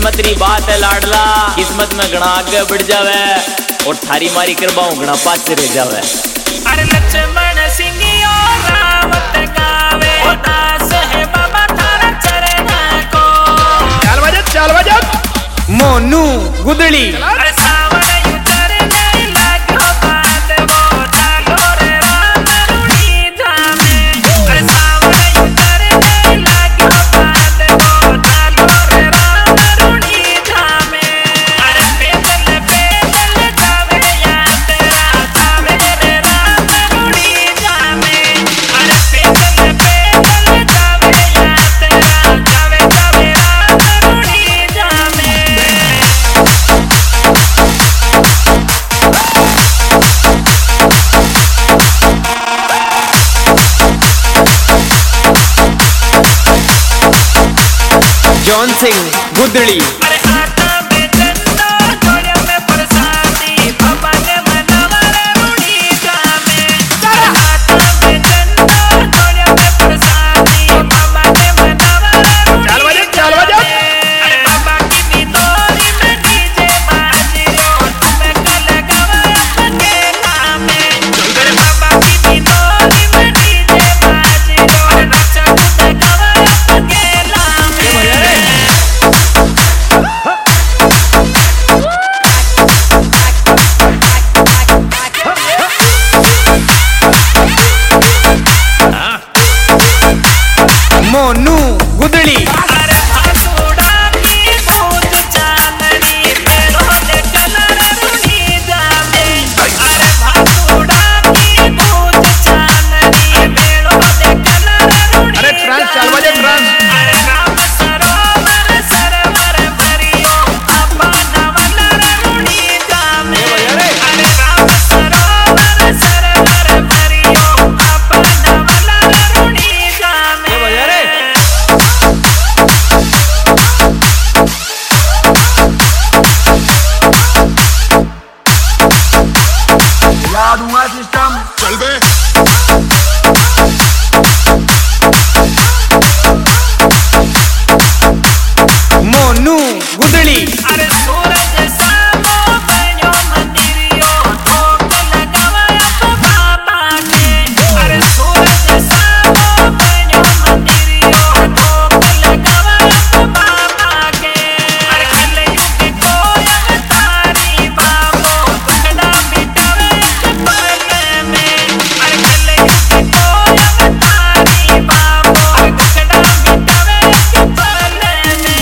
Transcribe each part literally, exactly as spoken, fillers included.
किस्मत री बात है लाडला, किस्मत में घना आगे बढ़ जावे और थारी मारी करबाऊ घना पाछे रह जावे। अरे लक्ष्मण सिंह और रावत गावे दास है बाबा थारा चरण को। चल बजत चल बजत मोनू गुदड़ी। अरे सावन उतर नहीं लागो बात वो डालो रे राम रुणी जामे। अरे सावन उतर नहीं लागो बात वो डालो रे राम रुणी जामे। अरे पैदल पैदल जावे या तेरा जावे रे राम रुणी जामे। अरे पैदल पैदल जावे या तेरा जावे जावे राम रुणी जामे। जॉन सिंह गुदड़ी। अरे आटा में चन्ना थोड़ा में प्रसादी बाबा ने मनावा रे रुणी जामे। अरे आटा में चन्ना थोड़ा में प्रसादी बाबा ने मनावा रे रुणी चल बजत चल बजत। अरे बाबा की बिदोरी में डीजे बाजी रो तुम्हें कल गवा अपने नामे। अरे बाबा की बिदोरी में डीजे बाजी रो नचा तुम्हें गवा अपने नामे। मोनू गुदड़ी। अरे भासुड़ा की भूत चांदनी मेरो दे कलर रुणी जामे। अरे भासुड़ा की भूत चांदनी मेरो दे कलर रुणी। अरे ट्रांस चल बजत ट्रांस। अरे राम सरोवर सरवर भरियो अपना वलर रुणी जामे। अरे राम सरोवर सरवर भरियो अपना वलर रुणी जामे। याद हुआ सिस्टम चल बे। मोनू गुदड़ी। अरे सूरज सामो बन्यो मंदिरियो ठोक लगावा अब बाबा के। अरे सूरज सामो बन्यो मंदिरियो ठोक लगावा अब बाबा के। अरे कलयुग को अवतारी बाबो दुखड़ा मिटावे एक पल में। अरे कलयुग को अवतारी बाबो दुखड़ा मिटावे एक पल में।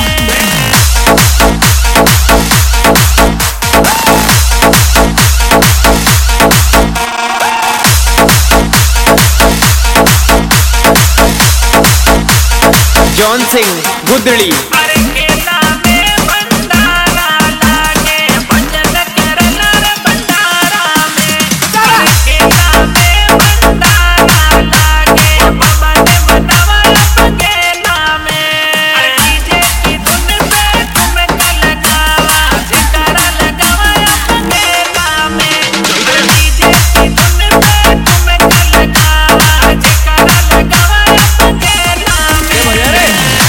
जॉन सिंह गुदड़ी। अरे केला में भंडारा लागे भजन करला रे भंडारा में। अरे केला में भंडारा लागे बाबा ने मनावा अब केला में। अरे डीजे की धुन पे तुम कल गावा जयकारा लगावा अब केला में। अरे डीजे की धुन पे तुम कल गावा जयकारा लगावा अब केला में।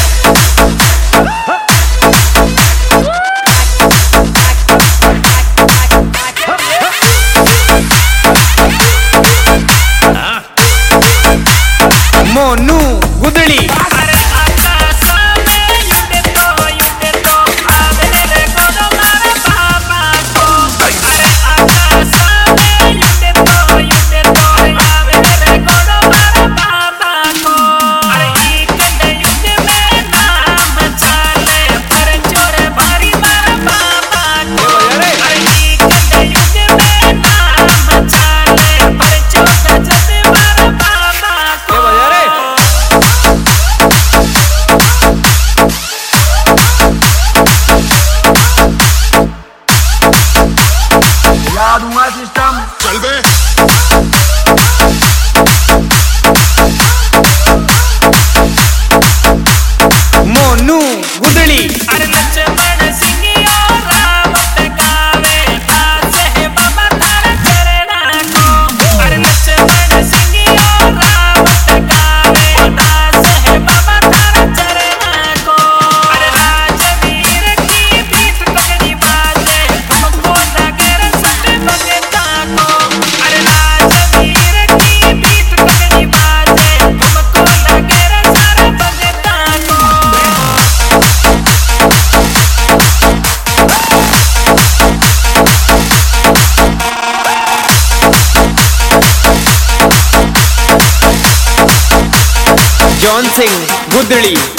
मोनू गुदड़ी। अरे आकाश में युद्ध तो युद्ध तो आवे रे गोदो मारे बाबा को। अरे आकाश में युद्ध तो युद्ध तो आवे रे गोदो मारे बाबा को। अरे एक युद्ध में नाम चले पर चोर भारी मारे बाबा को। अरे एक युद्ध में नाम चले पर चोर जद मारे बाबा को। याद हुआ सिस्टम चल बे। मोनू गुदड़ी। अरे लक्ष्मण सिंह और रावत गावे दास है बाबा थारा चरण को। अरे लक्ष्मण सिंह और रावत गावे दास है बाबा थारा चरण को। अरे राजवीर की जॉन सिंह गुदड़ी।